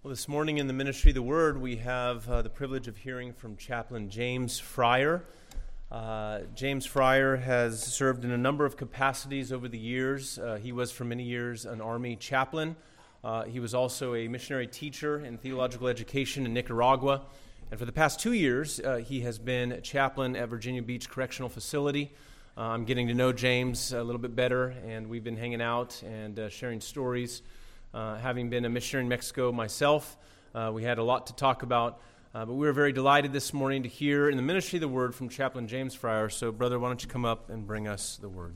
Well, this morning in the Ministry of the Word, we have the privilege of hearing from Chaplain James Fryer. James Fryer has served in a number of capacities over the years. He was for many years an Army chaplain. He was also a missionary teacher in theological education in Nicaragua. And for the past 2 years, he has been a chaplain at Virginia Beach Correctional Facility. I'm getting to know James a little bit better, and we've been hanging out and sharing stories. Having been a missionary in Mexico myself, we had a lot to talk about, but we were very delighted this morning to hear in the Ministry of the Word from Chaplain James Fryer. So, brother, why don't you come up and bring us the Word?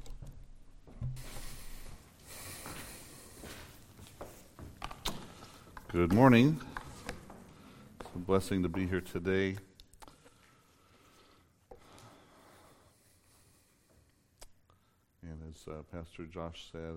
Good morning. It's a blessing to be here today. And as Pastor Josh said,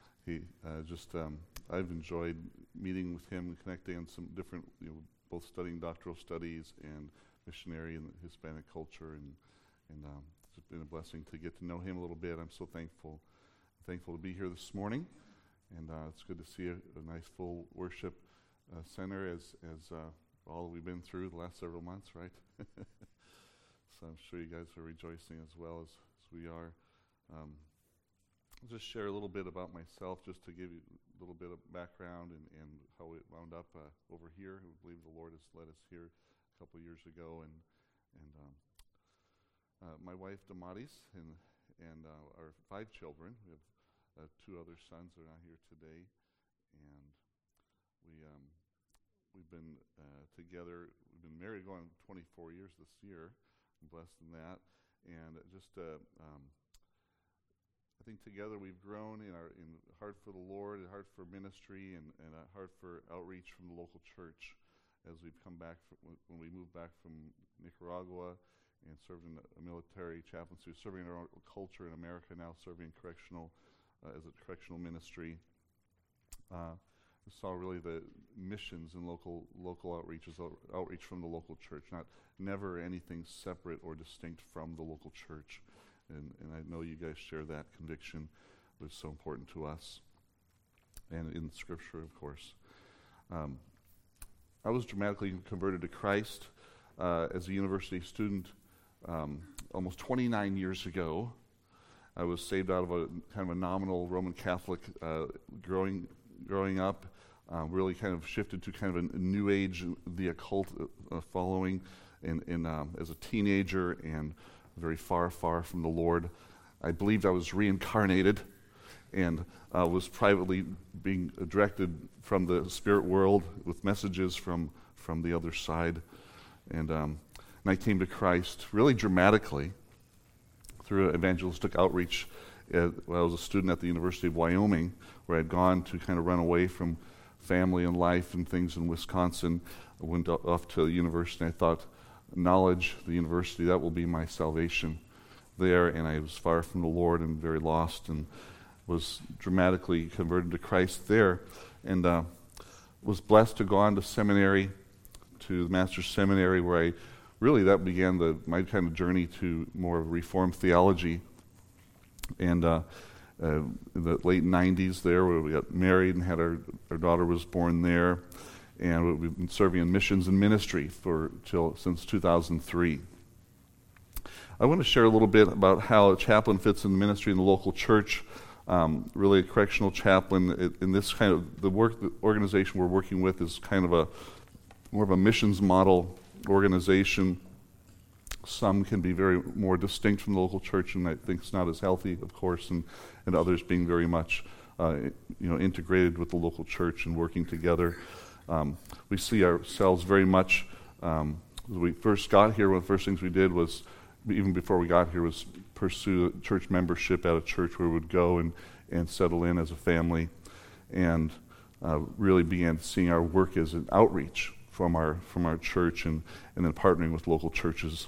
I've enjoyed meeting with him and connecting on some different, both studying doctoral studies and missionary in the Hispanic culture, and it's been a blessing to get to know him a little bit. I'm so thankful to be here this morning, and it's good to see a nice full worship center as all we've been through the last several months, right? So I'm sure you guys are rejoicing as well as we are. I'll just share a little bit about myself, just to give you a little bit of background and how it wound up over here. I believe the Lord has led us here a couple of years ago, and my wife Damaris and our 5 children. We have 2 other sons that are not here today, and we've been together. We've been married going 24 years this year. I'm blessed in that, and just. I think together we've grown in heart for the Lord, a heart for ministry, and a heart for outreach from the local church as we've come back when we moved back from Nicaragua and served in a military chaplaincy, serving our own culture in America, now serving as a correctional ministry. We saw really the missions and local outreach from the local church, never anything separate or distinct from the local church. And I know you guys share that conviction, which is so important to us. And in Scripture, of course. I was dramatically converted to Christ as a university student almost 29 years ago. I was saved out of a kind of a nominal Roman Catholic growing up. Really kind of shifted to kind of a new age, the occult following, as a teenager, and very far from the Lord. I believed I was reincarnated and was privately being directed from the spirit world with messages from the other side. And I came to Christ really dramatically through evangelistic outreach when I was a student at the University of Wyoming, where I'd gone to kind of run away from family and life and things in Wisconsin. I went off to the university, and I thought, knowledge, the university, that will be my salvation there. And I was far from the Lord and very lost, and was dramatically converted to Christ there, and was blessed to go on to seminary, to the Master's Seminary, where that began my kind of journey to more Reformed theology. And in the late 90s there, where we got married and had our daughter was born there. And we've been serving in missions and ministry since 2003. I want to share a little bit about how a chaplain fits in the ministry in the local church. Really, a correctional chaplain in this kind of the organization we're working with is kind of more of a missions model organization. Some can be very more distinct from the local church, and I think it's not as healthy, of course, and others being very much integrated with the local church and working together. We see ourselves very much, when we first got here, one of the first things we did was, even before we got here, was pursue church membership at a church where we would go and settle in as a family, and really began seeing our work as an outreach from our church, and then partnering with local churches.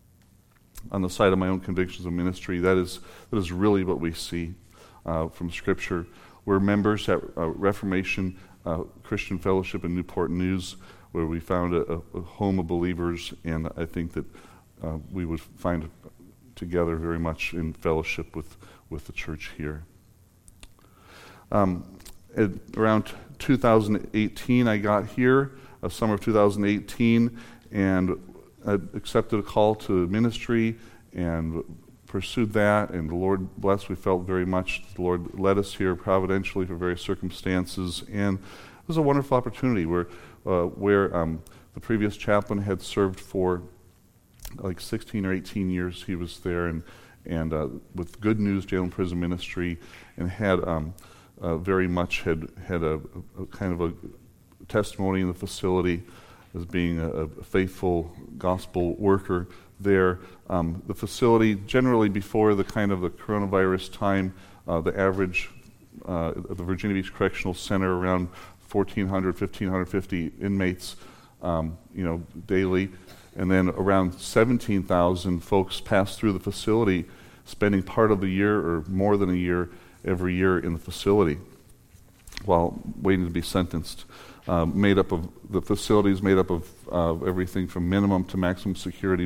On the side of my own convictions of ministry, that is really what we see from Scripture. We're members at Reformation Christian Fellowship in Newport News, where we found a home of believers, and I think that we would find together very much in fellowship with the church here. around 2018, I got here, summer of 2018, and I accepted a call to ministry and pursued that, and the Lord blessed. We felt very much the Lord led us here providentially for various circumstances, and it was a wonderful opportunity where the previous chaplain had served for like 16 or 18 years. He was there, and with Good News Jail and Prison Ministry, and had very much had a kind of a testimony in the facility as being a faithful gospel worker there. The facility, generally before the kind of the coronavirus time, the average at the Virginia Beach Correctional Center around 1,400, 1,550 inmates, daily, and then around 17,000 folks pass through the facility, spending part of the year or more than a year every year in the facility while waiting to be sentenced. The facility is made up of everything from minimum to maximum security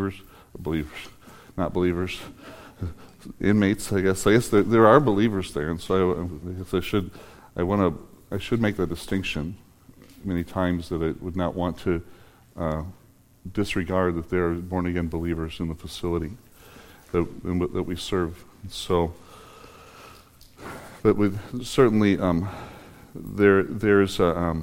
inmates. I guess there are believers there, and so I should make that distinction many times, that I would not want to disregard that there are born again believers in the facility that we serve. So, but with certainly there's a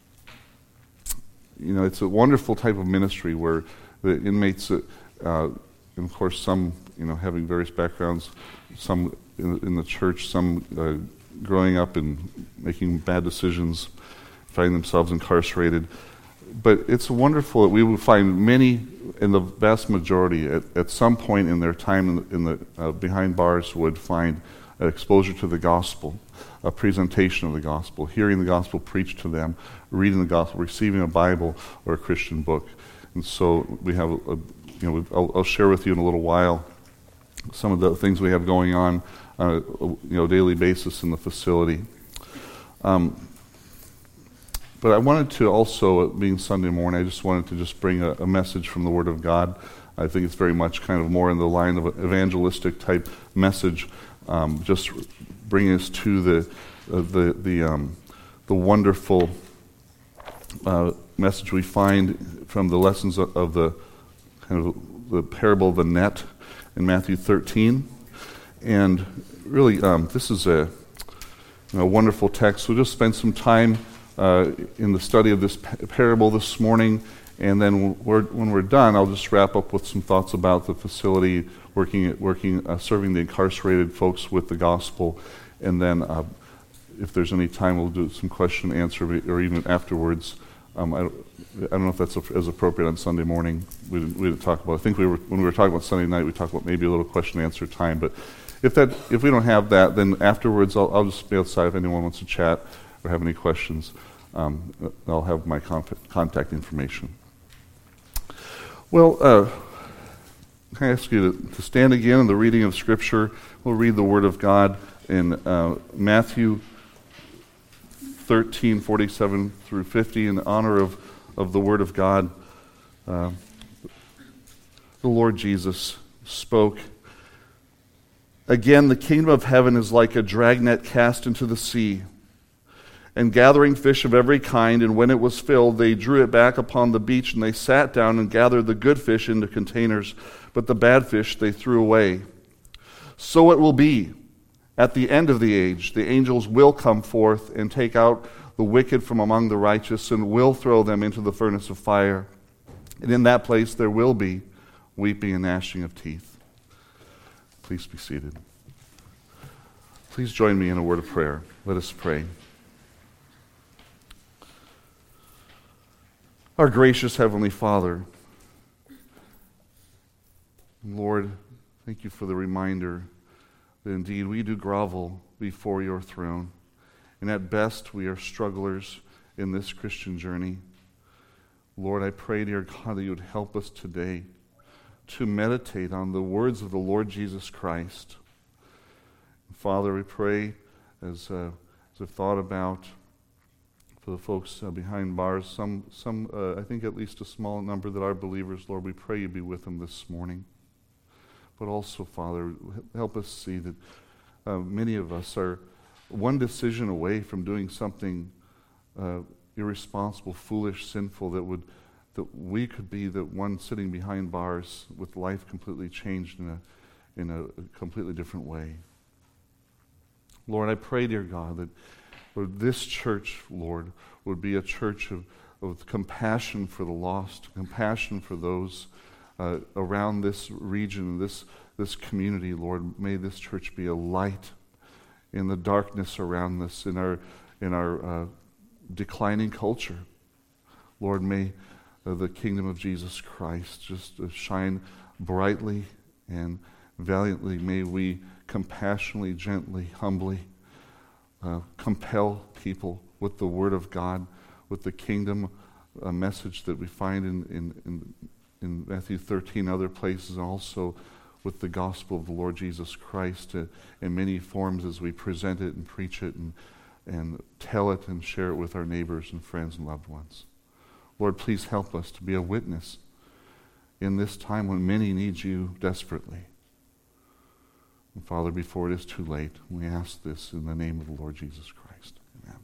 it's a wonderful type of ministry where the inmates, and of course some having various backgrounds, some in the church, some growing up and making bad decisions, finding themselves incarcerated. But it's wonderful that we will find many, in the vast majority, at some point in their time in the behind bars, would find exposure to the gospel, a presentation of the gospel, hearing the gospel preached to them, reading the gospel, receiving a Bible or a Christian book. And so we have, I'll share with you in a little while some of the things we have going on daily basis in the facility. But I wanted to also, being Sunday morning, I just wanted to bring a message from the Word of God. I think it's very much kind of more in the line of an evangelistic type message, just bringing us to the wonderful message we find from the lessons of the kind of the parable of the net in Matthew 13. And really, this is a wonderful text. We'll just spend some time in the study of this parable this morning, and then when we're done, I'll just wrap up with some thoughts about the facility, serving the incarcerated folks with the gospel, and then if there's any time, we'll do some question and answer, or even afterwards. I don't know if that's as appropriate on Sunday morning. We didn't talk about. I think when we were talking about Sunday night, we talked about maybe a little question and answer time. But if we don't have that, then afterwards I'll just be outside if anyone wants to chat or have any questions. I'll have my contact information. Well, can I ask you to stand again in the reading of Scripture? We'll read the Word of God in Matthew 13, 47 through 50, in honor of the Word of God. The Lord Jesus spoke, "Again, the kingdom of heaven is like a dragnet cast into the sea, and gathering fish of every kind, and when it was filled, they drew it back upon the beach, and they sat down and gathered the good fish into containers, but the bad fish they threw away. So it will be at the end of the age. The angels will come forth and take out the wicked from among the righteous, and will throw them into the furnace of fire. And in that place there will be weeping and gnashing of teeth." Please be seated. Please join me in a word of prayer. Let us pray. Our gracious Heavenly Father, Lord, thank you for the reminder that indeed we do grovel before your throne, and at best we are strugglers in this Christian journey. Lord, I pray, dear God, that you would help us today to meditate on the words of the Lord Jesus Christ. Father, we pray, as I've thought about for the folks behind bars, some I think at least a small number that are believers, Lord, we pray you be with them this morning. But also, Father, help us see that many of us are one decision away from doing something irresponsible, foolish, sinful, that we could be the one sitting behind bars with life completely changed in a completely different way. Lord, I pray, dear God, that Lord, this church, Lord, would be a church of compassion for the lost, compassion for those around this region, this community. Lord, may this church be a light in the darkness around us, in our declining culture. Lord, may the kingdom of Jesus Christ just shine brightly and valiantly. May we compassionately, gently, humbly compel people with the Word of God, with the kingdom message that we find in Matthew 13, other places, and also with the gospel of the Lord Jesus Christ in many forms as we present it and preach it and tell it and share it with our neighbors and friends and loved ones. Lord, please help us to be a witness in this time when many need you desperately. And Father, before it is too late, we ask this in the name of the Lord Jesus Christ. Amen.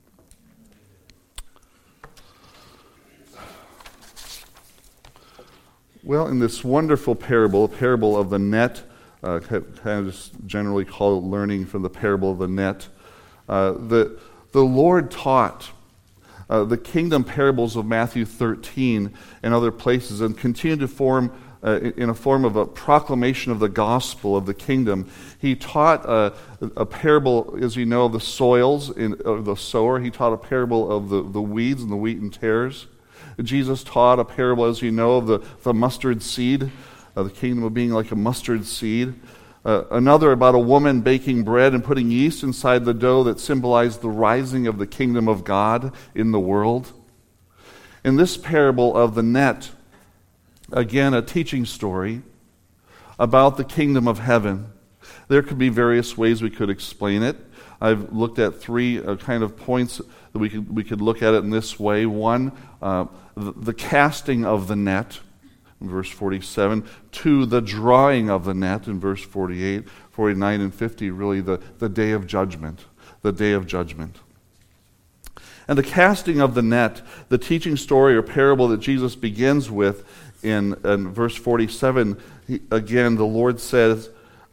Well, in this wonderful parable of the net, kind of just generally call it learning from the parable of the net, the Lord taught the kingdom parables of Matthew 13 and other places, and continue to form in a form of a proclamation of the gospel of the kingdom. He taught a parable, as you know, of the soils, of the sower. He taught a parable of the weeds and the wheat and tares. Jesus taught a parable, as you know, of the mustard seed, the kingdom of being like a mustard seed. Another about a woman baking bread and putting yeast inside the dough that symbolized the rising of the kingdom of God in the world. In this parable of the net, again, a teaching story about the kingdom of heaven. There could be various ways we could explain it. I've looked at three kind of points that we could look at it in this way. One, the casting of the net, in verse 47. Two, the drawing of the net, in verse 48, 49, and 50, really the day of judgment. The day of judgment. And the casting of the net, the teaching story or parable that Jesus begins with in verse 47, again, the Lord says,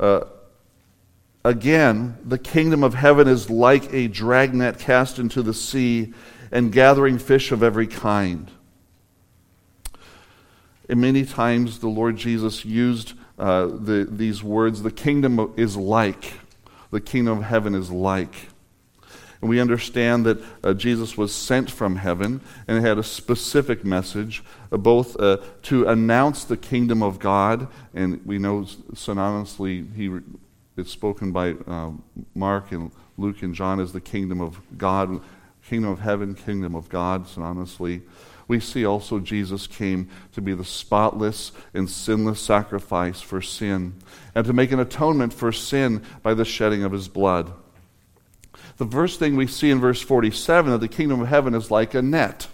again, the kingdom of heaven is like a dragnet cast into the sea and gathering fish of every kind. And many times the Lord Jesus used these words, the kingdom is like, the kingdom of heaven is like. And we understand that Jesus was sent from heaven and had a specific message, both to announce the kingdom of God, and we know synonymously it's spoken by Mark and Luke and John as the kingdom of God, kingdom of heaven, kingdom of God, synonymously. We see also Jesus came to be the spotless and sinless sacrifice for sin, and to make an atonement for sin by the shedding of his blood. The first thing we see in verse 47, that the kingdom of heaven is like a net.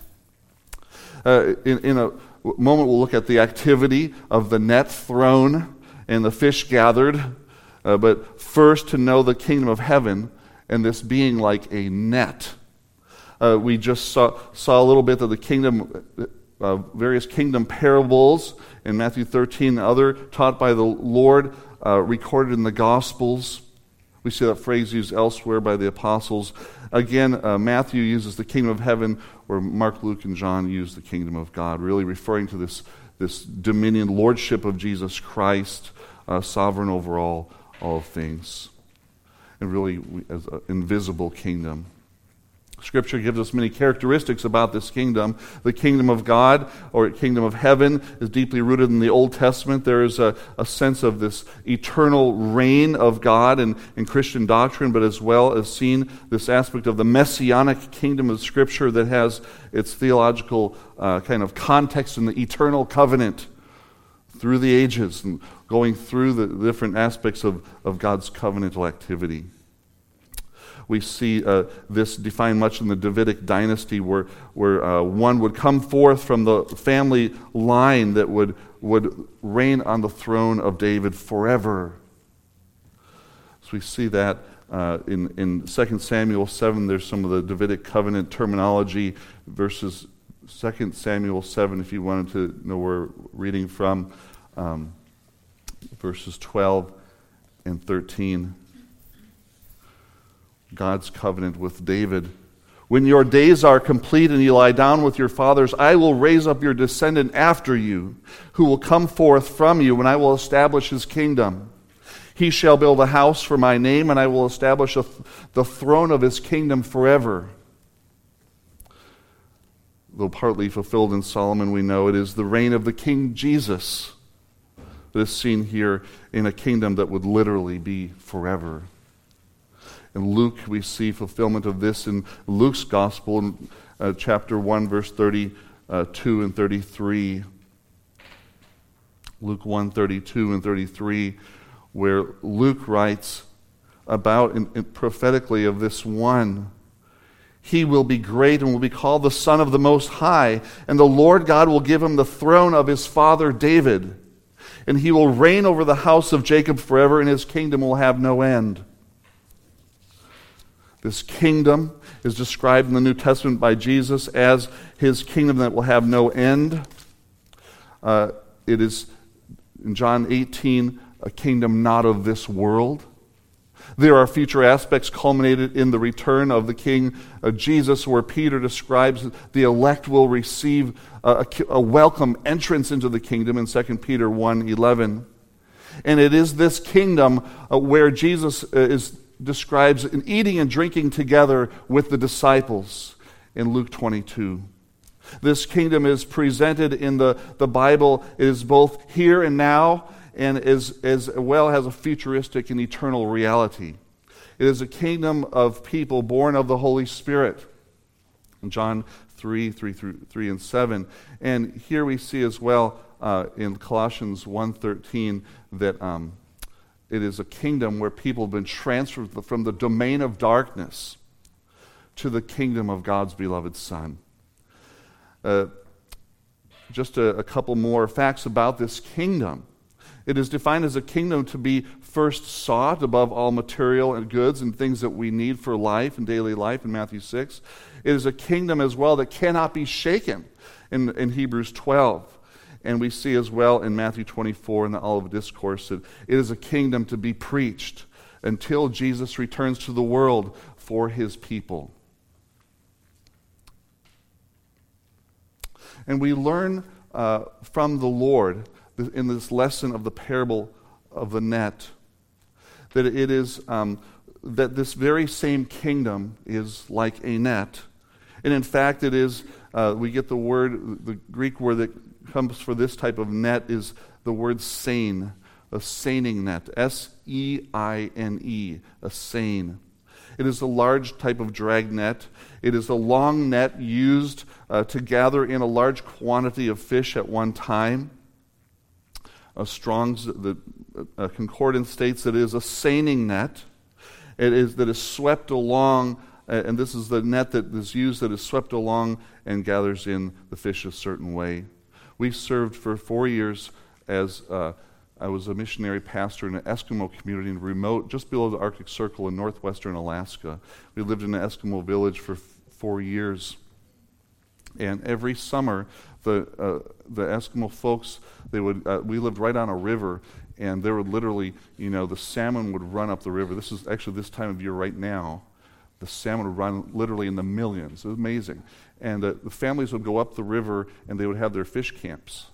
In a moment we'll look at the activity of the net thrown and the fish gathered, but first to know the kingdom of heaven and this being like a net. We just saw a little bit of the kingdom, various kingdom parables in Matthew 13, other taught by the Lord, recorded in the Gospels. We see that phrase used elsewhere by the apostles. Again, Matthew uses the kingdom of heaven, where Mark, Luke, and John use the kingdom of God, really referring to this dominion, lordship of Jesus Christ, sovereign over all things, and really as an invisible kingdom. Scripture gives us many characteristics about this kingdom. The kingdom of God, or kingdom of heaven, is deeply rooted in the Old Testament. There is a sense of this eternal reign of God in Christian doctrine, but as well as seen this aspect of the messianic kingdom of Scripture that has its theological kind of context in the eternal covenant through the ages and going through the different aspects of God's covenantal activity. We see this defined much in the Davidic dynasty, where one would come forth from the family line that would reign on the throne of David forever. So we see that In 2 Samuel 7, there's some of the Davidic covenant terminology versus 2 Samuel 7, if you wanted to know where we're reading from, verses 12 and 13. God's covenant with David. When your days are complete and you lie down with your fathers, I will raise up your descendant after you, who will come forth from you, and I will establish his kingdom. He shall build a house for my name, and I will establish the throne of his kingdom forever. Though partly fulfilled in Solomon, we know it is the reign of the King Jesus that is seen here in a kingdom that would literally be forever. In Luke, we see fulfillment of this in Luke's Gospel in chapter 1, verse 32 and 33. Luke 1, 32 and 33, where Luke writes about prophetically of this one. He will be great and will be called the Son of the Most High, and the Lord God will give him the throne of his father David, and he will reign over the house of Jacob forever, and his kingdom will have no end. This kingdom is described in the New Testament by Jesus as his kingdom that will have no end. It is, in John 18, a kingdom not of this world. There are future aspects culminated in the return of the King Jesus, where Peter describes the elect will receive a welcome entrance into the kingdom in 2 Peter 1:11. And it is this kingdom where Jesus describes in eating and drinking together with the disciples in Luke 22. This kingdom is presented in the Bible. It is both here and now, and as well has a futuristic and eternal reality. It is a kingdom of people born of the Holy Spirit. In John 3 and 7. And here we see as well in Colossians 1:13 that it is a kingdom where people have been transferred from the domain of darkness to the kingdom of God's beloved Son. Just a couple more facts about this kingdom. It is defined as a kingdom to be first sought above all material and goods and things that we need for life and daily life in Matthew 6. It is a kingdom as well that cannot be shaken in Hebrews 12. And we see as well in Matthew 24 in the Olivet Discourse that it is a kingdom to be preached until Jesus returns to the world for his people. And we learn from the Lord in this lesson of the parable of the net that it is that this very same kingdom is like a net. And in fact it is, we get the word, the Greek word that comes for this type of net is the word seine, a seining net, S-E-I-N-E, a seine. It is a large type of drag net. It is a long net used to gather in a large quantity of fish at one time. Strong's concordance states that it is a seining net. It is that is swept along, and this is the net that is used that is swept along and gathers in the fish a certain way. We served for 4 years as I was a missionary pastor in an Eskimo community in remote, just below the Arctic Circle in northwestern Alaska. We lived in an Eskimo village for 4 years. And every summer, the Eskimo folks, they would. We lived right on a river, and there would literally, the salmon would run up the river. This is actually this time of year right now. The salmon would run literally in the millions. It was amazing. And the families would go up the river, and they would have their fish camps.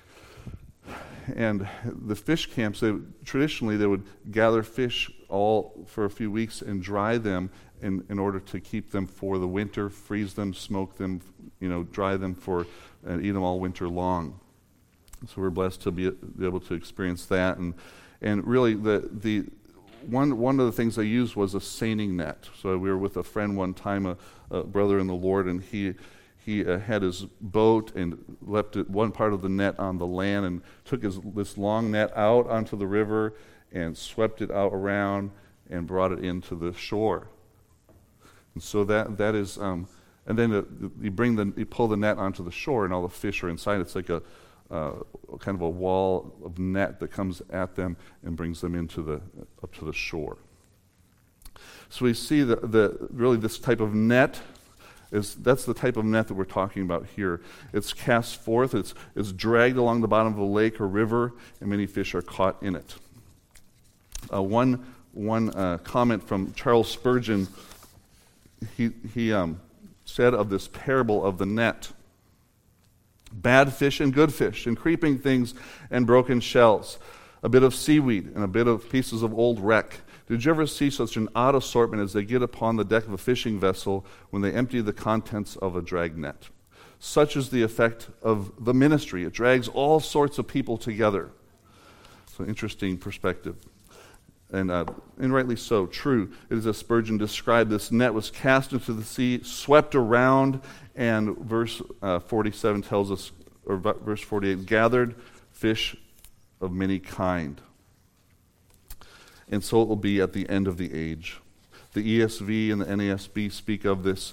And the fish camps, traditionally they would gather fish all for a few weeks and dry them in order to keep them for the winter, freeze them, smoke them, dry them and eat them all winter long. So we're blessed to be able to experience that. And really the one of the things I used was a seining net. So we were with a friend one time, a brother in the Lord, and he had his boat and left one part of the net on the land and took this long net out onto the river and swept it out around and brought it into the shore. And so that is, and then you pull the net onto the shore and all the fish are inside. It's like a kind of a wall of net that comes at them and brings them up to the shore. So we see really this type of net, that's the type of net that we're talking about here. It's cast forth, it's dragged along the bottom of a lake or river, and many fish are caught in it. One comment from Charles Spurgeon, he said of this parable of the net, bad fish and good fish, and creeping things and broken shells, a bit of seaweed and a bit of pieces of old wreck. Did you ever see such an odd assortment as they get upon the deck of a fishing vessel when they empty the contents of a drag net? Such is the effect of the ministry. It drags all sorts of people together. So interesting perspective. And rightly so, true. It is as Spurgeon described, this net was cast into the sea, swept around, and verse 47 tells us, or verse 48, gathered fish of many kind. And so it will be at the end of the age. The ESV and the NASB speak of this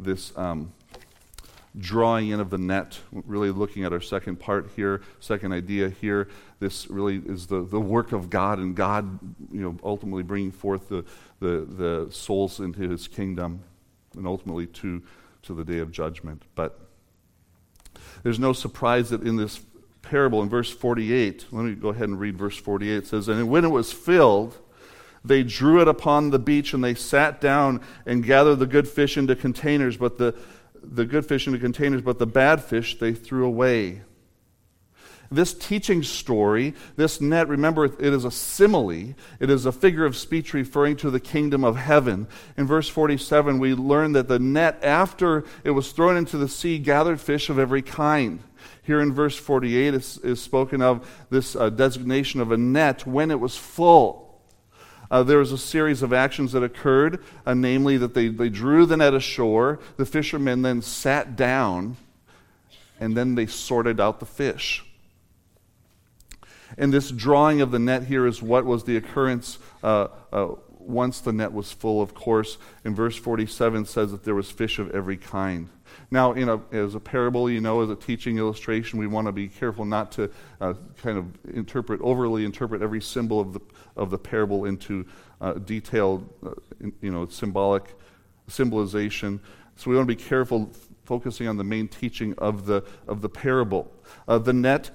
drawing in of the net, really looking at our second part here, second idea here. This really is the work of God, and God, ultimately bringing forth the souls into His kingdom, and ultimately to the day of judgment. But there's no surprise that in this parable, in verse 48, let me go ahead and read verse 48. It says, "And when it was filled, they drew it upon the beach, and they sat down and gathered the good fish into containers, but the good fish into containers, but the bad fish they threw away." This teaching story, this net, remember, it is a simile. It is a figure of speech referring to the kingdom of heaven. In verse 47, we learn that the net, after it was thrown into the sea, gathered fish of every kind. Here in verse 48 is spoken of this designation of a net when it was full. There was a series of actions that occurred, namely that they drew the net ashore, the fishermen then sat down, and then they sorted out the fish. And this drawing of the net here is what was the occurrence once the net was full, of course. In verse 47 says that there was fish of every kind. Now, as a parable, as a teaching illustration, we want to be careful not to kind of overly interpret every symbol of the parable into detailed, symbolic symbolization. So we want to be careful focusing on the main teaching of the parable. The net,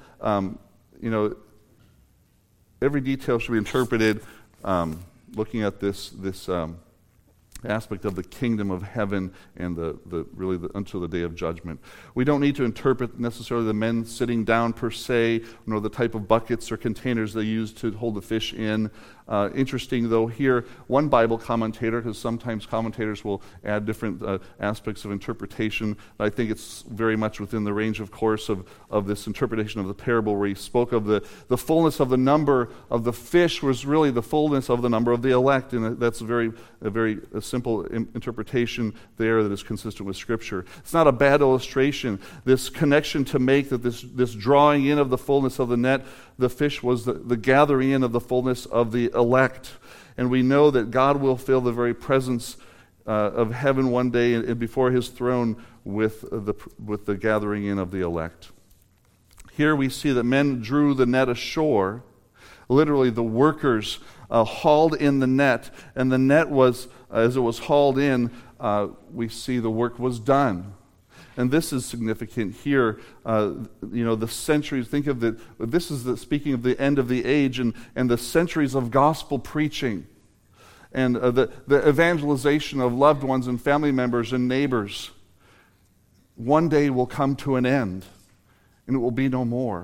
every detail should be interpreted looking at this aspect of the kingdom of heaven and until the day of judgment. We don't need to interpret necessarily the men sitting down per se, nor the type of buckets or containers they use to hold the fish in. Interesting, though, here, one Bible commentator, because sometimes commentators will add different aspects of interpretation. I think it's very much within the range, of course, of this interpretation of the parable, where he spoke of the fullness of the number of the fish was really the fullness of the number of the elect, and that's a very simple interpretation there that is consistent with Scripture. It's not a bad illustration. This connection to make that this drawing in of the fullness of the net, the fish was the gathering in of the fullness of the elect. And we know that God will fill the very presence of heaven one day and before His throne with the gathering in of the elect. Here we see that men drew the net ashore. Literally, the workers hauled in the net, and the net was, as it was hauled in, we see the work was done. And this is significant here. The centuries, think of this is speaking of the end of the age and the centuries of gospel preaching and the evangelization of loved ones and family members and neighbors. One day will come to an end, and it will be no more.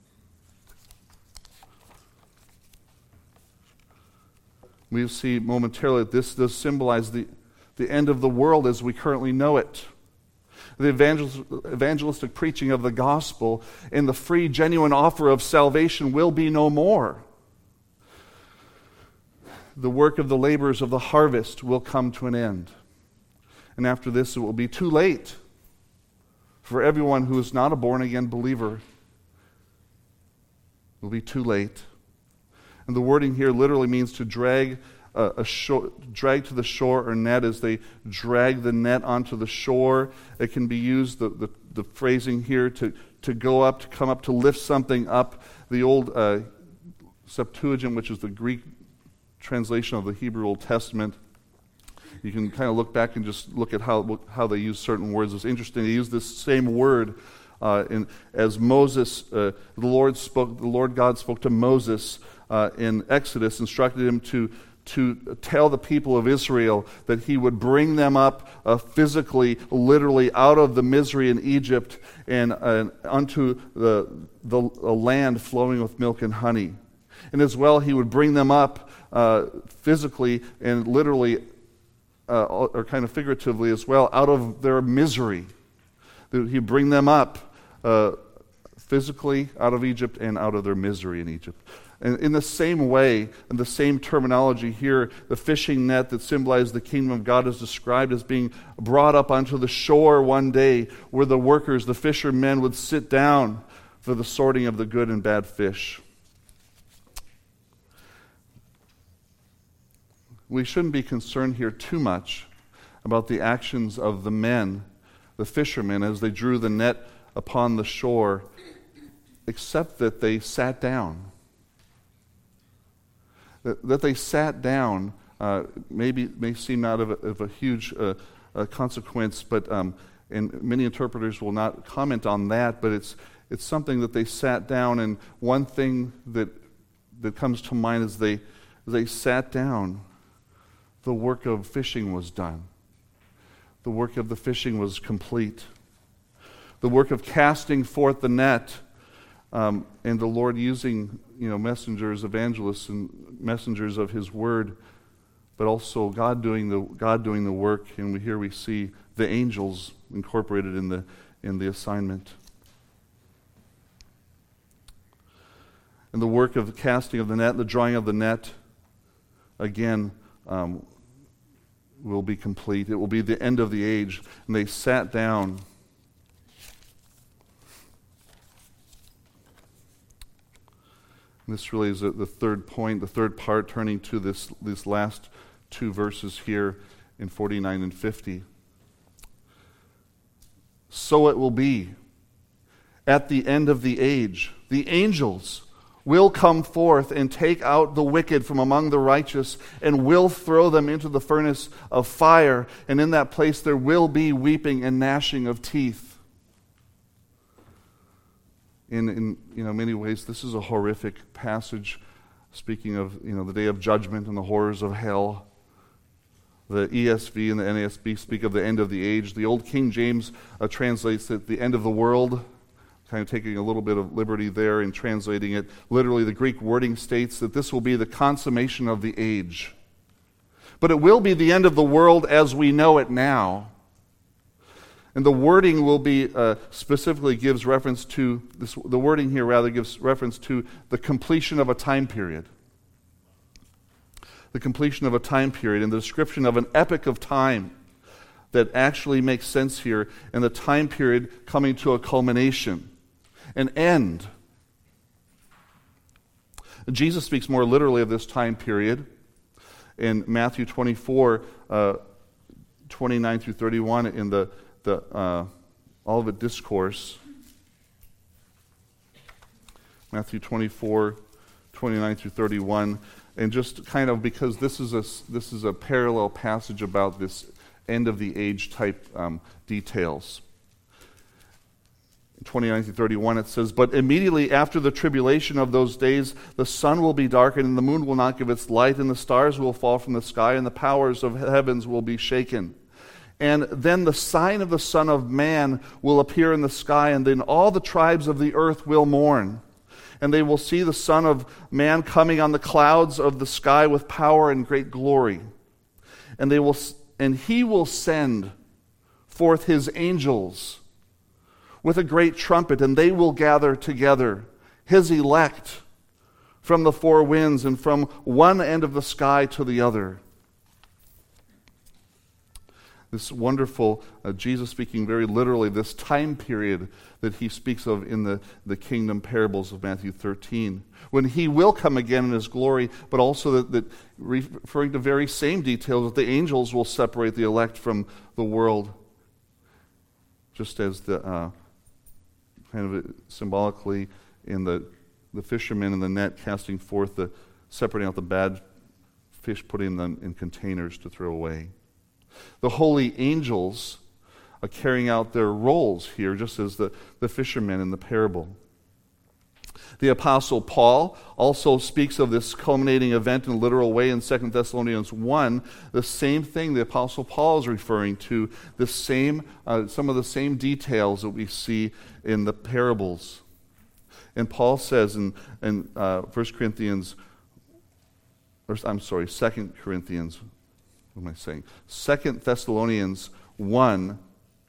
We'll see momentarily that this does symbolize the end of the world as we currently know it. The evangelistic preaching of the gospel and the free, genuine offer of salvation will be no more. The work of the laborers of the harvest will come to an end. And after this, it will be too late for everyone who is not a born-again believer. It will be too late. And the wording here literally means to drag to the shore or net, as they drag the net onto the shore. It can be used, the phrasing here, to go up, to come up, to lift something up. The old Septuagint, which is the Greek translation of the Hebrew Old Testament, You can kind of look back and just look at how they use certain words. It's interesting. They use this same word as Moses, the Lord God spoke to Moses in Exodus, instructed him to tell the people of Israel that he would bring them up physically, literally, out of the misery in Egypt and unto the land flowing with milk and honey. And as well, he would bring them up physically and literally, or kind of figuratively as well, out of their misery. That he'd bring them up physically out of Egypt and out of their misery in Egypt. And in the same way, in the same terminology here, the fishing net that symbolized the kingdom of God is described as being brought up onto the shore one day where the workers, the fishermen, would sit down for the sorting of the good and bad fish. We shouldn't be concerned here too much about the actions of the men, the fishermen, as they drew the net upon the shore, except that they sat down. That they sat down maybe may seem not of a huge consequence, but and many interpreters will not comment on that. But it's something that they sat down, and one thing that comes to mind is they sat down. The work of fishing was done. The work of the fishing was complete. The work of casting forth the net, and the Lord using messengers, evangelists, and messengers of His Word, but also God doing the work. And here we see the angels incorporated in the assignment. And the work of the casting of the net, the drawing of the net, again, will be complete. It will be the end of the age. And they sat down. This really is the third point, the third part, turning to these last two verses here in 49 and 50. So it will be at the end of the age. The angels will come forth and take out the wicked from among the righteous and will throw them into the furnace of fire. And in that place there will be weeping and gnashing of teeth. In many ways, this is a horrific passage, speaking of the day of judgment and the horrors of hell. The ESV and the NASB speak of the end of the age. The Old King James translates it the end of the world, kind of taking a little bit of liberty there in translating it. Literally, the Greek wording states that this will be the consummation of the age. But it will be the end of the world as we know it now. And the wording will be specifically gives reference to this. The wording here rather gives reference to the completion of a time period. The completion of a time period and the description of an epoch of time that actually makes sense here, and the time period coming to a culmination, an end. Jesus speaks more literally of this time period in Matthew 24, 29 through 31 in the Olivet Discourse. Matthew 24, 29 through 31. And just kind of because this is a parallel passage about this end of the age type details. 29 through 31 it says, "But immediately after the tribulation of those days, the sun will be darkened, and the moon will not give its light, and the stars will fall from the sky, and the powers of heavens will be shaken. And then the sign of the Son of Man will appear in the sky, and then all the tribes of the earth will mourn. And they will see the Son of Man coming on the clouds of the sky with power and great glory. And he will send forth his angels with a great trumpet, and they will gather together his elect from the four winds and from one end of the sky to the other." This wonderful, Jesus speaking very literally, this time period that he speaks of in the kingdom parables of Matthew 13, when he will come again in his glory, but also that referring to very same details, that the angels will separate the elect from the world, just as the kind of symbolically in the fishermen in the net casting forth separating out the bad fish, putting them in containers to throw away. The holy angels are carrying out their roles here, just as the fishermen in the parable. The Apostle Paul also speaks of this culminating event in a literal way in 2 Thessalonians 1. The same thing the Apostle Paul is referring to, some of the same details that we see in the parables. And Paul says in 2 Corinthians, 2 Thessalonians 1,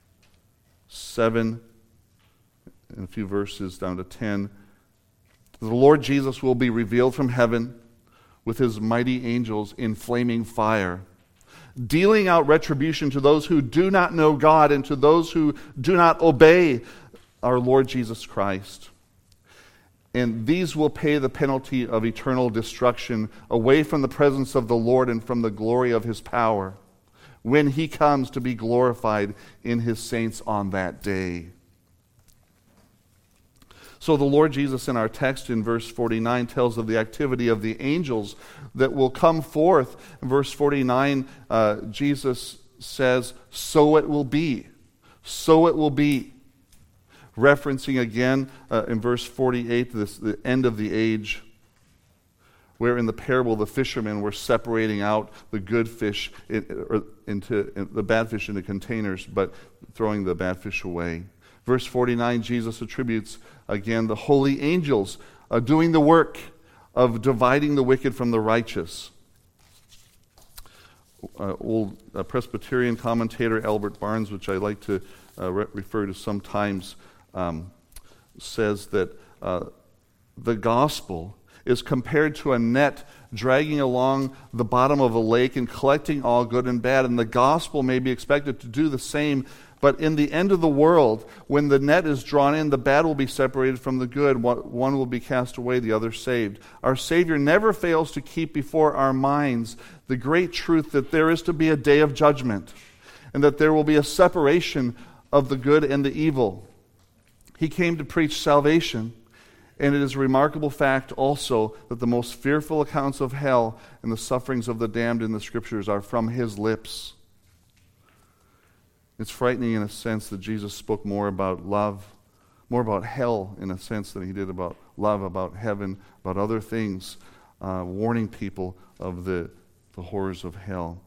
7, and a few verses down to 10, the Lord Jesus will be revealed from heaven with his mighty angels in flaming fire, dealing out retribution to those who do not know God and to those who do not obey our Lord Jesus Christ. And these will pay the penalty of eternal destruction away from the presence of the Lord and from the glory of his power when he comes to be glorified in his saints on that day. So the Lord Jesus in our text in verse 49 tells of the activity of the angels that will come forth. In verse 49, Jesus says, "So it will be. So it will be." Referencing again in verse 48, the end of the age, where in the parable the fishermen were separating out the good fish into the bad fish into containers, but throwing the bad fish away. Verse 49, Jesus attributes again the holy angels doing the work of dividing the wicked from the righteous. Old Presbyterian commentator Albert Barnes, which I like to refer to sometimes, says that the gospel is compared to a net dragging along the bottom of a lake and collecting all good and bad. And the gospel may be expected to do the same, but in the end of the world, when the net is drawn in, the bad will be separated from the good. One will be cast away, the other saved. Our Savior never fails to keep before our minds the great truth that there is to be a day of judgment and that there will be a separation of the good and the evil. He came to preach salvation. And it is a remarkable fact also that the most fearful accounts of hell and the sufferings of the damned in the Scriptures are from his lips. It's frightening in a sense that Jesus spoke more about love, more about hell in a sense than he did about love, about heaven, about other things, warning people of the horrors of hell.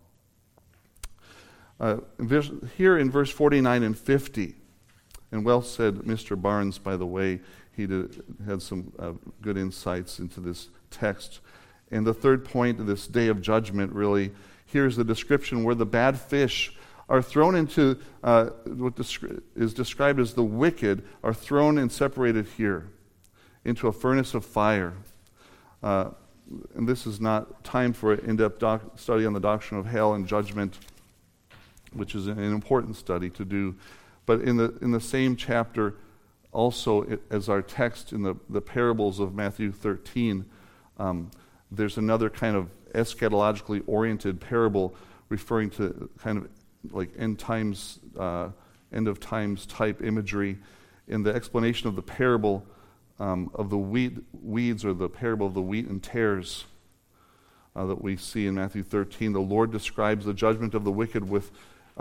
Here in verse 49 and 50, and well said Mr. Barnes, by the way, he had some good insights into this text. And the third point of this day of judgment, really, here's the description where the bad fish are thrown into what is described as the wicked, are thrown and separated here into a furnace of fire. And this is not time for an in-depth study on the doctrine of hell and judgment, which is an important study to do. But in the same chapter, also as our text in the parables of Matthew 13, there's another kind of eschatologically oriented parable referring to kind of like end of times type imagery. In the explanation of the parable of the weeds, or the parable of the wheat and tares that we see in Matthew 13, the Lord describes the judgment of the wicked with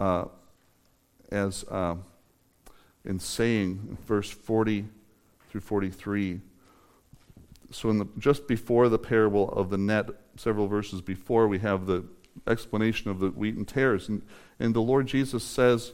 in saying, verse 40 through 43. So just before the parable of the net, several verses before, we have the explanation of the wheat and tares. And the Lord Jesus says,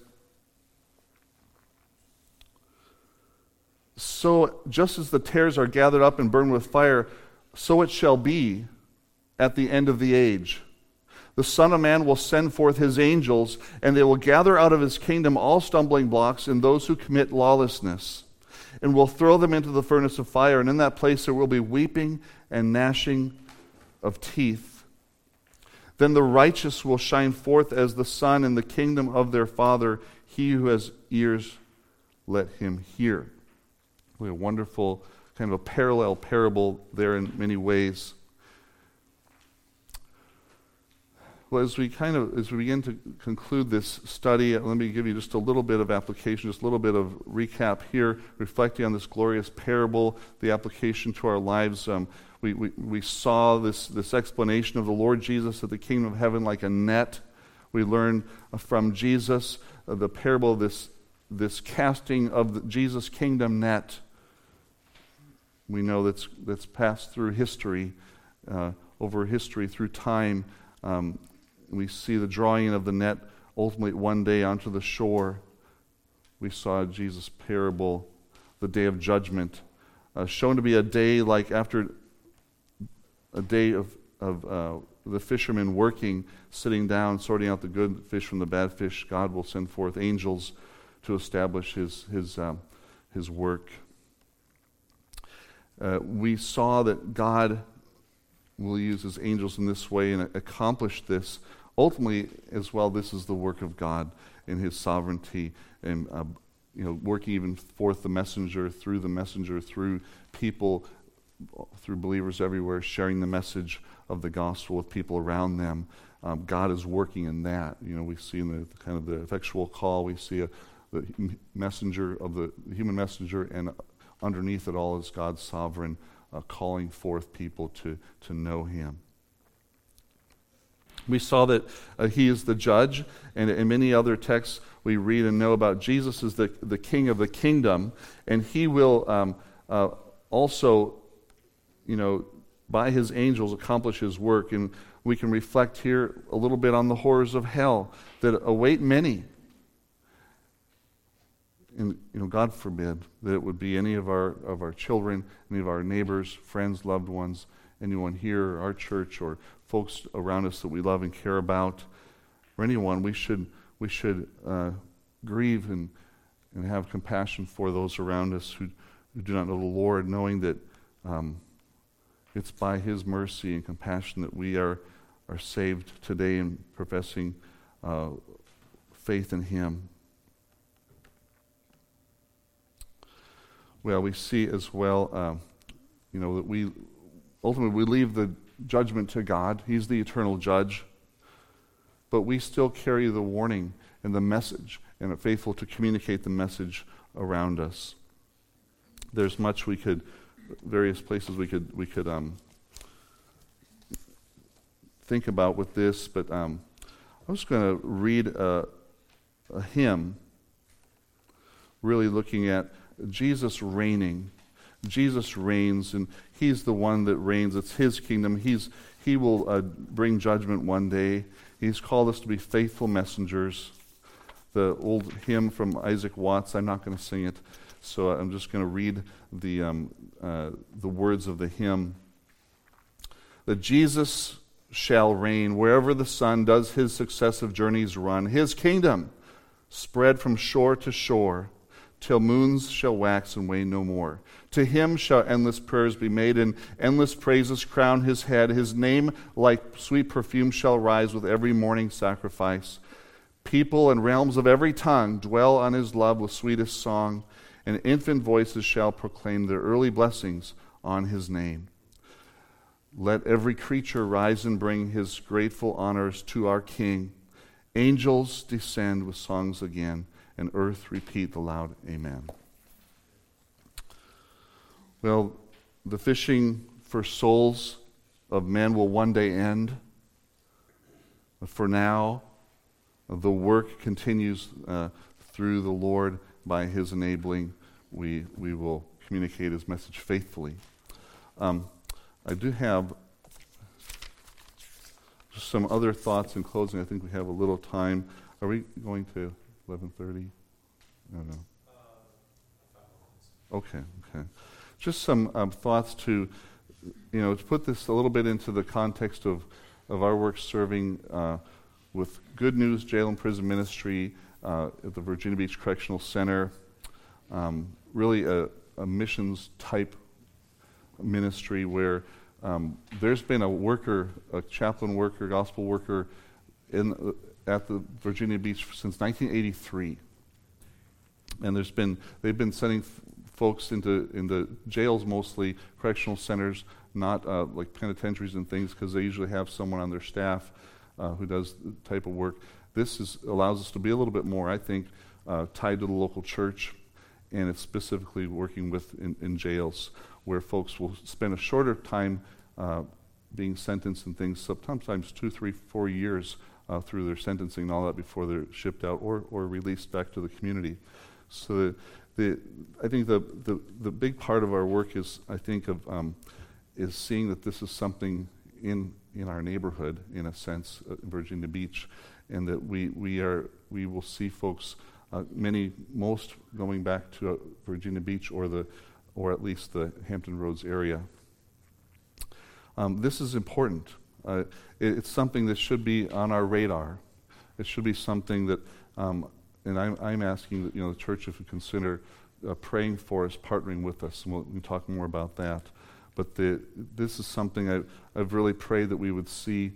"So just as the tares are gathered up and burned with fire, so it shall be at the end of the age. The Son of Man will send forth his angels, and they will gather out of his kingdom all stumbling blocks and those who commit lawlessness, and will throw them into the furnace of fire. And in that place there will be weeping and gnashing of teeth. Then the righteous will shine forth as the sun in the kingdom of their Father. He who has ears, let him hear." A wonderful kind of a parallel parable there in many ways. Well, as we begin to conclude this study, let me give you just a little bit of application, just a little bit of recap here, reflecting on this glorious parable, the application to our lives. We saw this explanation of the Lord Jesus at the kingdom of heaven like a net We learn from Jesus the parable of this casting of Jesus' kingdom net. We know that's passed through history, over history, through time. We see the drawing of the net ultimately one day onto the shore. We saw Jesus' parable, the day of judgment, shown to be a day like after a day of the fishermen working, sitting down, sorting out the good fish from the bad fish. God will send forth angels to establish his work. We saw that God will use his angels in this way and accomplish this. Ultimately, as well, this is the work of God in his sovereignty and working even forth the messenger, through people, through believers everywhere, sharing the message of the gospel with people around them. God is working in that. We see in the kind of the effectual call, we see the messenger of the human messenger, and underneath it all is God's sovereign calling forth people to know him. We saw that he is the judge, and in many other texts we read and know about Jesus as the king of the kingdom, and he will also, by his angels accomplish his work. And we can reflect here a little bit on the horrors of hell that await many. And God forbid that it would be any of our children, any of our neighbors, friends, loved ones, anyone here, our church, or folks around us that we love and care about, or anyone. We should grieve and have compassion for those around us who do not know the Lord, knowing that it's by his mercy and compassion that we are saved today and professing faith in him. Well, we see as well, that we ultimately leave the judgment to God. He's the eternal judge. But we still carry the warning and the message and are faithful to communicate the message around us. There's much various places we could think about with this, but I'm just going to read a hymn, really looking at Jesus reigning. Jesus reigns, and he's the one that reigns. It's his kingdom. He will bring judgment one day. He's called us to be faithful messengers. The old hymn from Isaac Watts, I'm not going to sing it, so I'm just going to read the words of the hymn. That Jesus shall reign wherever the sun does his successive journeys run. His kingdom spread from shore to shore, till moons shall wax and wane no more. To him shall endless prayers be made, and endless praises crown his head. His name like sweet perfume shall rise with every morning sacrifice. People and realms of every tongue dwell on his love with sweetest song, and infant voices shall proclaim their early blessings on his name. Let every creature rise and bring his grateful honors to our King. Angels descend with songs again, and earth repeat the loud amen. Well, the fishing for souls of men will one day end. But for now, the work continues through the Lord. By his enabling, we will communicate his message faithfully. I do have just some other thoughts in closing. I think we have a little time. Are we going to 11:30? I don't know. Okay. Just some thoughts to put this a little bit into the context of our work serving with Good News Jail and Prison Ministry at the Virginia Beach Correctional Center. Really a missions type ministry where there's been a chaplain worker, gospel worker at the Virginia Beach since 1983. And they've been sending folks into jails, mostly correctional centers, not like penitentiaries and things, because they usually have someone on their staff who does the type of work. This allows us to be a little bit more, I think, tied to the local church, and it's specifically working in jails where folks will spend a shorter time being sentenced and things, sometimes 2, 3, 4 years through their sentencing and all that before they're shipped out or released back to the community. So I think the big part of our work is, I think, is seeing that this is something in our neighborhood, in a sense, Virginia Beach, and that we will see folks, most going back to Virginia Beach or at least the Hampton Roads area. This is important. It's something that should be on our radar. It should be something that, and I'm asking that the church, if you consider praying for us, partnering with us, and we can talk more about that. But this is something I've really prayed that we would see,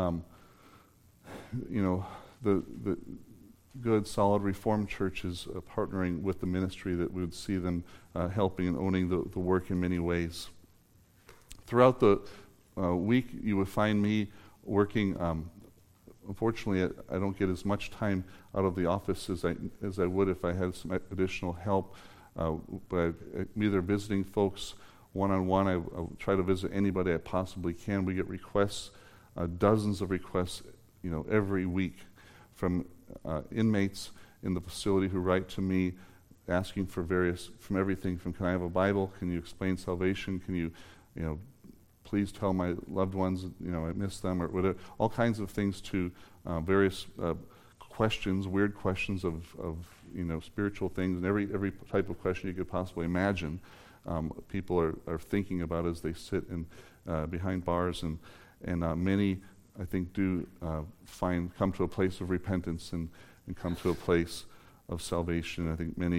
the good, solid Reformed churches partnering with the ministry, that we would see them helping and owning the work in many ways. Throughout the week, you would find me working. Unfortunately, I don't get as much time out of the office as I would if I had some additional help. But I'm either visiting folks one-on-one. I'll try to visit anybody I possibly can. We get requests, dozens of requests, every week from inmates in the facility who write to me asking for from everything from, can I have a Bible? Can you explain salvation? Can you, please tell my loved ones, I miss them, or whatever. All kinds of things, to various questions, weird questions of spiritual things, and every type of question you could possibly imagine. People are thinking about as they sit behind bars, and many, I think, do come to a place of repentance and come to a place of salvation. I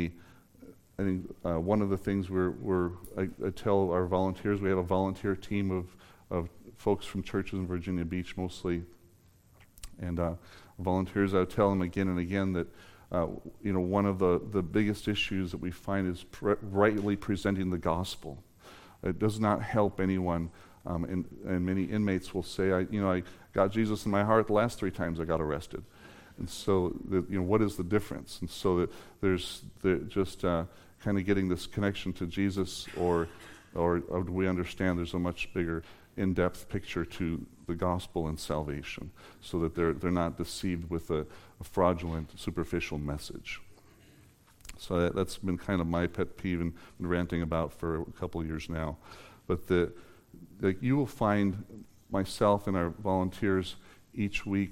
think one of the things I tell our volunteers, we have a volunteer team of folks from churches in Virginia Beach mostly, and volunteers, I would tell them again and again that one of the biggest issues that we find is rightly presenting the gospel. It does not help anyone, and many inmates will say, I got Jesus in my heart the last 3 times I got arrested. And so, what is the difference? And so that there's just kind of getting this connection to Jesus, or do we understand there's a much bigger, in-depth picture to the gospel and salvation, so that they're not deceived with a fraudulent, superficial message. So that's been kind of my pet peeve and been ranting about for a couple of years now. But you will find myself and our volunteers each week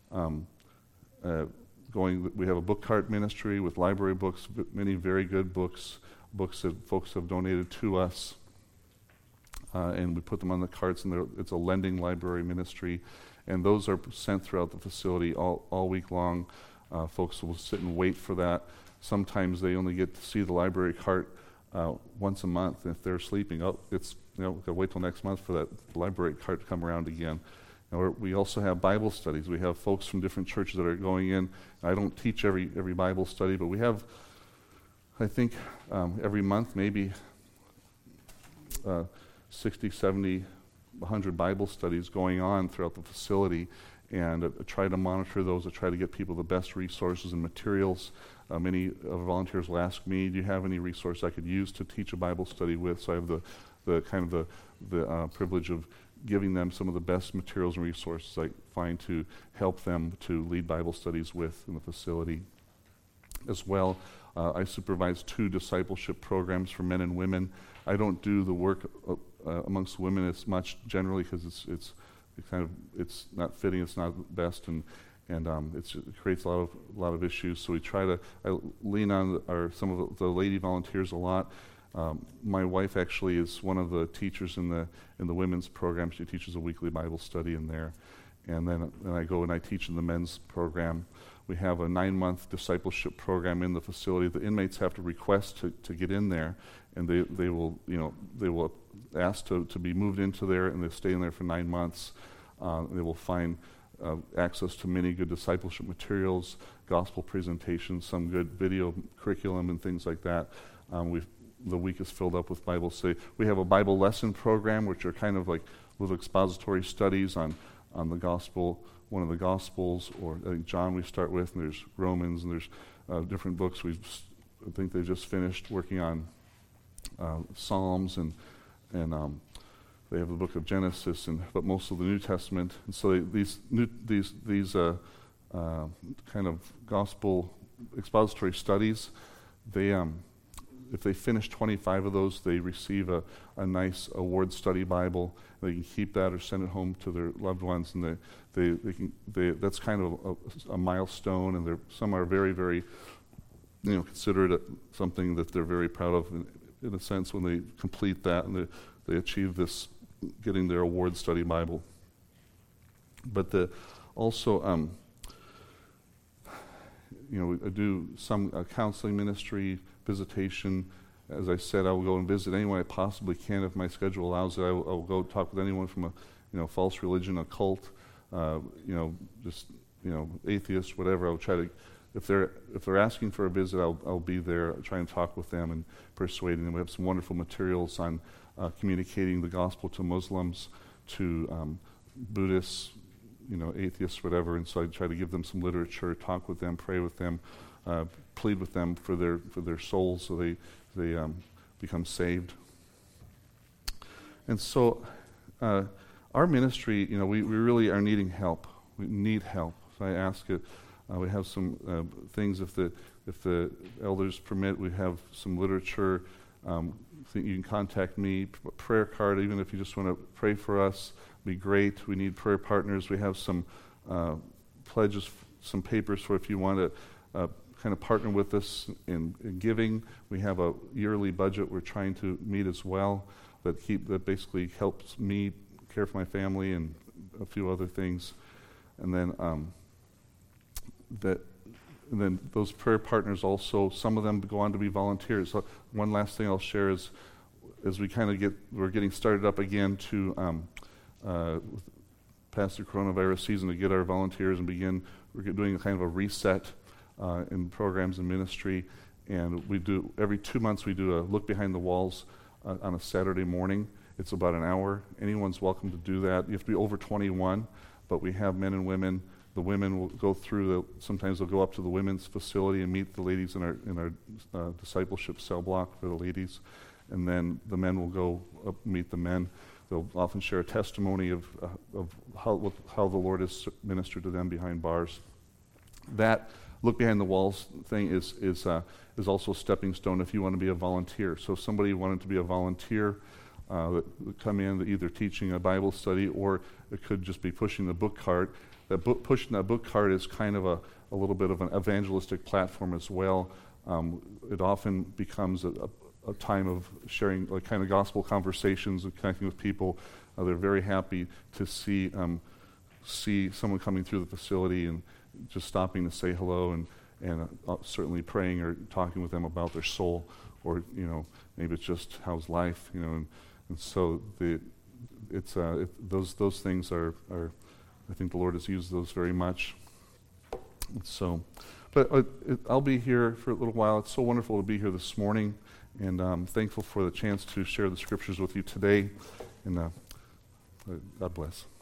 we have a book cart ministry with library books, many very good books that folks have donated to us. And we put them on the carts, and it's a lending library ministry. And those are sent throughout the facility all week long. Folks will sit and wait for that. Sometimes they only get to see the library cart once a month. And if they're sleeping, gotta wait till next month for that library cart to come around again. We also have Bible studies. We have folks from different churches that are going in. I don't teach every Bible study, but we have, I think, every month maybe 60, 70, 100 Bible studies going on throughout the facility, and I try to monitor those. I try to get people the best resources and materials. Many of the volunteers will ask me, do you have any resource I could use to teach a Bible study with? So I have the privilege of giving them some of the best materials and resources I find to help them to lead Bible studies with in the facility. As well, I supervise 2 discipleship programs for men and women. I don't do the work amongst women as much generally, because it's not fitting, it's not best, and it creates a lot of issues. So I lean on some of the lady volunteers a lot. My wife actually is one of the teachers in the women's program. She teaches a weekly Bible study in there, and then I go and I teach in the men's program. We have a 9-month discipleship program in the facility. The inmates have to request to get in there, and they will ask to be moved into there, and they stay in there for 9 months. They will find access to many good discipleship materials, gospel presentations, some good video curriculum, and things like that. The week is filled up with Bible study. We have a Bible lesson program, which are kind of like little expository studies on the gospel, one of the gospels, or I think John we start with, and there's Romans, and there's different books. I think they just finished working on Psalms and they have the book of Genesis, but most of the New Testament. And so these kind of gospel expository studies, if they finish 25 of those, they receive a nice award study Bible. They can keep that or send it home to their loved ones, and that's kind of a milestone. And some are very, very, consider it something that they're very proud of in a sense when they complete that and they achieve this, getting their award study Bible. But also, I do some counseling ministry, visitation. As I said, I will go and visit anyone I possibly can if my schedule allows it. I will go talk with anyone from a false religion, a cult, atheists, whatever. I'll try to, if they're asking for a visit, I'll be there. I'll try and talk with them and persuading them. We have some wonderful materials on communicating the gospel to Muslims, to Buddhists, atheists, whatever. And so I try to give them some literature, talk with them, pray with them, plead with them for their souls so they become saved. And so our ministry, we really are needing help. We need help. So I ask it. We have some things, if the elders permit, we have some literature. You can contact me, prayer card, even if you just want to pray for us, be great. We need prayer partners. We have some pledges, some papers for if you want to kind of partner with us in giving. We have a yearly budget we're trying to meet as well that basically helps me care for my family and a few other things. And then those prayer partners also, some of them go on to be volunteers. So one last thing I'll share is, as we kind of we're getting started up again to past the coronavirus season to get our volunteers and we're doing a kind of a reset in programs and ministry. And every 2 months we do a look behind the walls on a Saturday morning. It's about an hour. Anyone's welcome to do that. You have to be over 21, but we have men and women. The women will go through sometimes they'll go up to the women's facility and meet the ladies in our discipleship cell block for the ladies. And then the men will go up meet the men. They'll often share a testimony of how the Lord has ministered to them behind bars. That look behind the walls thing is also a stepping stone if you want to be a volunteer. So if somebody wanted to be a volunteer, that would come in either teaching a Bible study, or it could just be pushing the book cart. Pushing that book cart is kind of a little bit of an evangelistic platform as well. It often becomes a time of sharing like kind of gospel conversations and connecting with people. They're very happy to see someone coming through the facility and just stopping to say hello and certainly praying or talking with them about their soul, or maybe it's just how's life, and so those things are I think the Lord has used those very much. So, but I'll be here for a little while. It's so wonderful to be here this morning, and I'm thankful for the chance to share the scriptures with you today. And God bless.